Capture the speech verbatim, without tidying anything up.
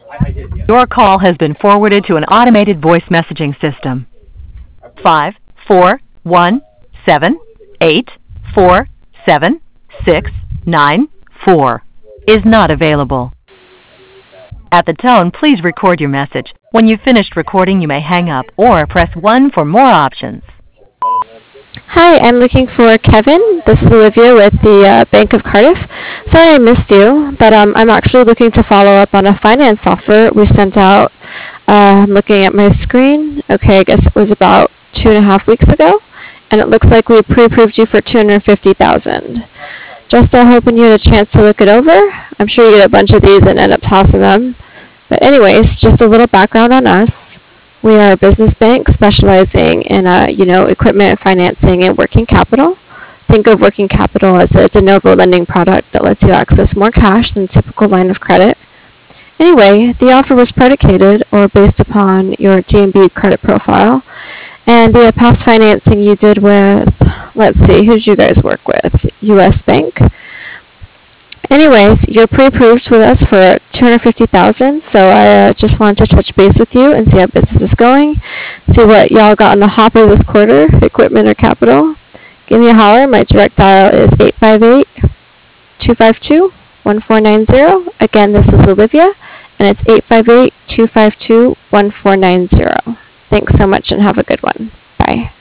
Your call has been forwarded to an automated voice messaging system. Five, four, one, seven, eight, four, seven, six, nine, four is not available. At the tone, please record your message. When you've finished recording, you may hang up or press one for more options. Hi, I'm looking for Kevin. This is Olivia with the uh, Bank of Cardiff. Sorry I missed you, but um, I'm actually looking to follow up on a finance offer we sent out. Uh, I'm looking at my screen. Okay, I guess it was about two and a half weeks ago, and it looks like we pre-approved you for two hundred fifty thousand dollars. Just uh, hoping you had a chance to look it over. I'm sure you get a bunch of these and end up tossing them. But anyways, just a little background on us. We are a business bank specializing in, uh, you know, equipment financing and working capital. Think of working capital as a de novo lending product that lets you access more cash than typical line of credit. Anyway, the offer was predicated or based upon your D and B credit profile and the past financing you did with, let's see, who did you guys work with? U S Bank. Anyways, you're pre-approved with us for two hundred fifty thousand dollars, so I uh, just wanted to touch base with you and see how business is going, see what y'all got in the hopper this quarter, equipment or capital. Give me a holler. My direct dial is eight five eight, two five two, one four nine zero. Again, this is Olivia, and it's eight five eight, two five two, one four nine zero. Thanks so much and have a good one. Bye.